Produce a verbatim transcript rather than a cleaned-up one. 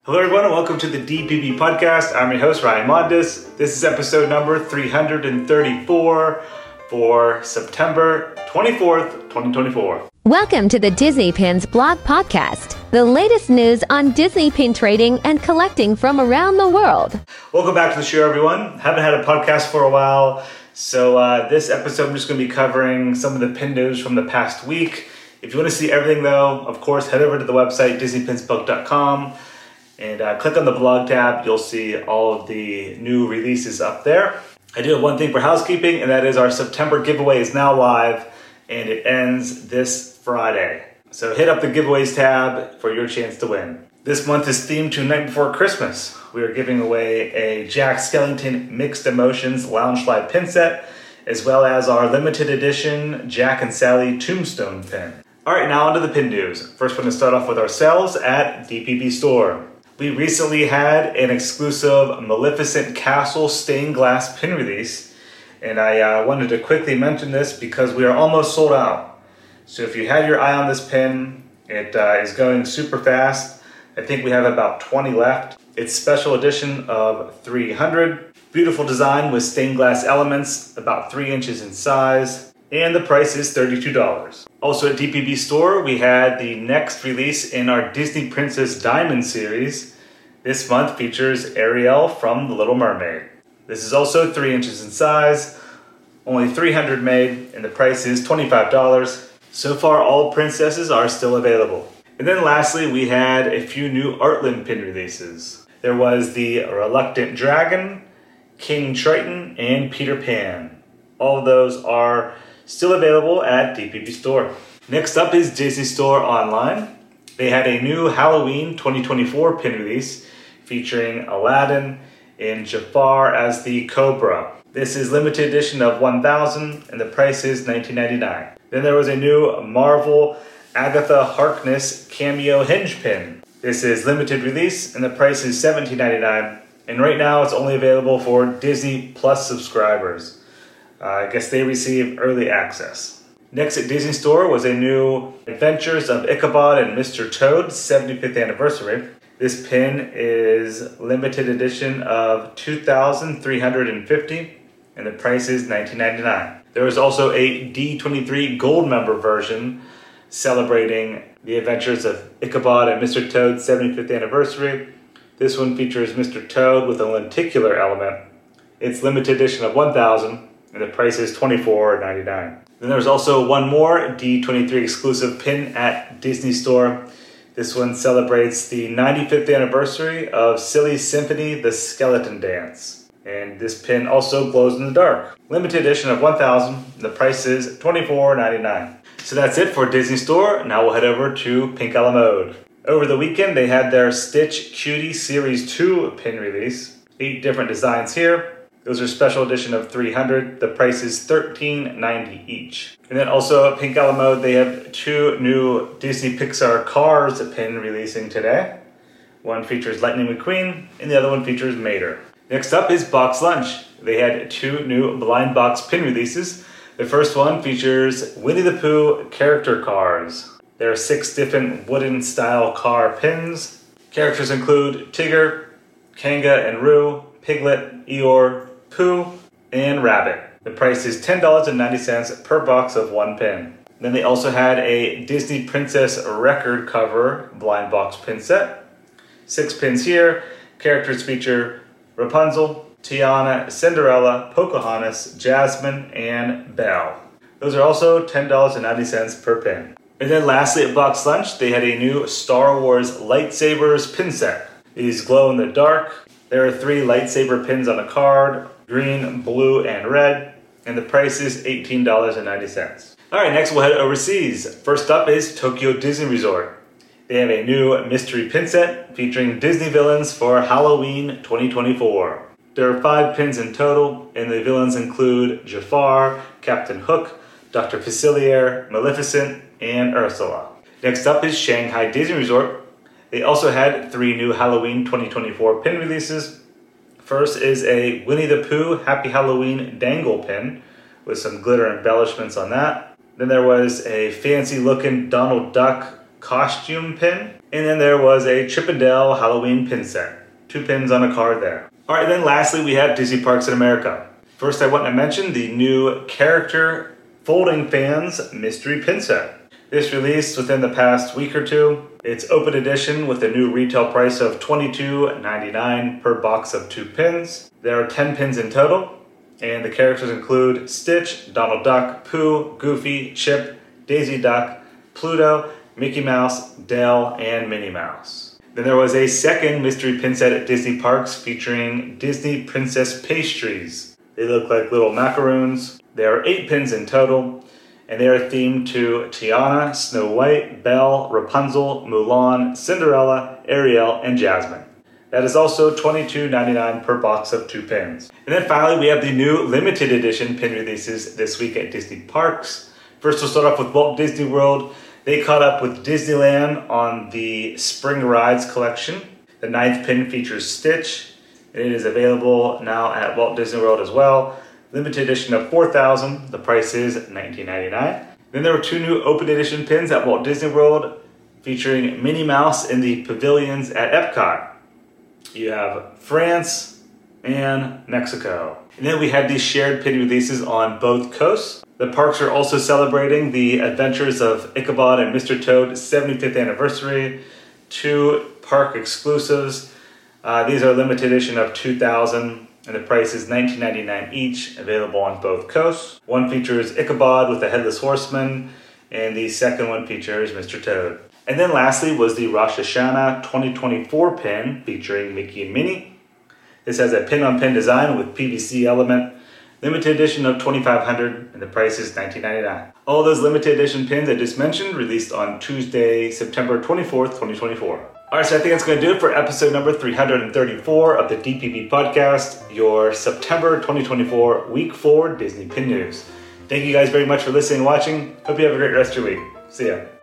Hello everyone and welcome to the D P B podcast. I'm your host Ryan Mondes. This is episode number three hundred thirty-four for September twenty-fourth, twenty twenty-four. Welcome to the Disney Pins blog podcast, the latest news on Disney pin trading and collecting from around the world. Welcome back to the show everyone. Haven't had a podcast for a while, so uh, this episode I'm just going to be covering some of the pin news from the past week. If you want to see everything though, of course head over to the website disney pins book dot com. And uh, click on the blog tab, you'll see all of the new releases up there. I do have one thing for housekeeping, and that is our September giveaway is now live, and it ends this Friday. So hit up the giveaways tab for your chance to win. This month is themed to Night Before Christmas. We are giving away a Jack Skellington Mixed Emotions Lounge Slide pin set, as well as our limited edition Jack and Sally Tombstone pin. All right, now onto the pin news. First, we're going to start off with ourselves at D P B Store. We recently had an exclusive Maleficent Castle stained glass pin release, and I uh, wanted to quickly mention this because we are almost sold out. So if you had your eye on this pin, it uh, is going super fast. I think we have about twenty left. It's special edition of three hundred. Beautiful design with stained glass elements, about three inches in size, and the price is thirty-two dollars. Also at D P B Store, we had the next release in our Disney Princess Diamond series. This month features Ariel from The Little Mermaid. This is also three inches in size, only three hundred made, and the price is twenty-five dollars. So far, all princesses are still available. And then lastly, we had a few new Artland pin releases. There was the Reluctant Dragon, King Triton, and Peter Pan. All of those are still available at D P B Store. Next up is Disney Store Online. They had a new Halloween twenty twenty-four pin release featuring Aladdin and Jafar as the Cobra. This is limited edition of one thousand and the price is nineteen ninety-nine. Then there was a new Marvel Agatha Harkness cameo hinge pin. This is limited release and the price is seventeen ninety-nine, and right now it's only available for Disney Plus subscribers. Uh, I guess they receive early access. Next at Disney Store was a new Adventures of Ichabod and Mister Toad seventy-fifth anniversary. This pin is limited edition of two thousand three hundred fifty and the price is nineteen ninety-nine. There was also a D twenty-three Gold member version celebrating the Adventures of Ichabod and Mister Toad's seventy-fifth anniversary. This one features Mister Toad with a lenticular element. It's limited edition of one thousand and the price is twenty-four ninety-nine. Then there's also one more D twenty-three exclusive pin at Disney Store. This one celebrates the ninety-fifth anniversary of Silly Symphony, The Skeleton Dance. And this pin also glows in the dark. Limited edition of one thousand, and the price is twenty-four ninety-nine. So that's it for Disney Store. Now we'll head over to Pink A La Mode. Over the weekend, they had their Stitch Cutie Series two pin release. Eight different designs here. Those are special edition of three hundred. The price is thirteen ninety each. And then also at Pink A La Mode, they have two new Disney Pixar Cars pin releasing today. One features Lightning McQueen, and the other one features Mater. Next up is Box Lunch. They had two new Blind Box pin releases. The first one features Winnie the Pooh character cars. There are six different wooden style car pins. Characters include Tigger, Kanga and Roo, Piglet, Eeyore, Pooh, and Rabbit. The price is ten dollars and ninety cents per box of one pin. Then they also had a Disney Princess record cover blind box pin set. Six pins here. Characters feature Rapunzel, Tiana, Cinderella, Pocahontas, Jasmine, and Belle. Those are also ten dollars and ninety cents per pin. And then lastly at Box Lunch, they had a new Star Wars lightsabers pin set. These glow in the dark. There are three lightsaber pins on a card, green, blue, and red, and the price is eighteen dollars and ninety cents. All right, next we'll head overseas. First up is Tokyo Disney Resort. They have a new mystery pin set featuring Disney villains for Halloween twenty twenty-four. There are five pins in total, and the villains include Jafar, Captain Hook, Doctor Facilier, Maleficent, and Ursula. Next up is Shanghai Disney Resort. They also had three new Halloween twenty twenty-four pin releases. First is a Winnie the Pooh Happy Halloween dangle pin with some glitter embellishments on that. Then there was a fancy looking Donald Duck costume pin. And then there was a Chip and Dale Halloween pin set. Two pins on a card there. All right, then lastly, we have Disney Parks in America. First, I want to mention the new Character Folding Fans Mystery Pin Set. This released within the past week or two. It's open edition with a new retail price of twenty-two ninety-nine per box of two pins. There are ten pins in total, and the characters include Stitch, Donald Duck, Pooh, Goofy, Chip, Daisy Duck, Pluto, Mickey Mouse, Dale, and Minnie Mouse. Then there was a second mystery pin set at Disney Parks featuring Disney Princess pastries. They look like little macaroons. There are eight pins in total, and they are themed to Tiana, Snow White, Belle, Rapunzel, Mulan, Cinderella, Ariel, and Jasmine. That is also twenty-two ninety-nine per box of two pins. And then finally, we have the new limited edition pin releases this week at Disney Parks. First, we'll start off with Walt Disney World. They caught up with Disneyland on the Spring Rides collection. The ninth pin features Stitch. It is available now at Walt Disney World as well. Limited edition of four thousand. The price is nineteen ninety-nine. Then there were two new open edition pins at Walt Disney World featuring Minnie Mouse in the pavilions at Epcot. You have France and Mexico. And then we had these shared pin releases on both coasts. The parks are also celebrating the Adventures of Ichabod and Mister Toad's seventy-fifth anniversary. Two park exclusives. Uh, these are limited edition of two thousand, and the price is nineteen ninety-nine each, available on both coasts. One features Ichabod with the Headless Horseman, and the second one features Mister Toad. And then lastly was the Rosh Hashanah twenty twenty-four pin featuring Mickey and Minnie. This has a pin-on-pin design with P V C element. Limited edition of twenty-five hundred, and the price is nineteen ninety-nine. All those limited edition pins I just mentioned released on Tuesday, September twenty-fourth, twenty twenty-four. All right, so I think that's going to do it for episode number three hundred thirty-four of the D P P podcast, your September twenty twenty-four week four Disney Pin News. Thank you guys very much for listening and watching. Hope you have a great rest of your week. See ya.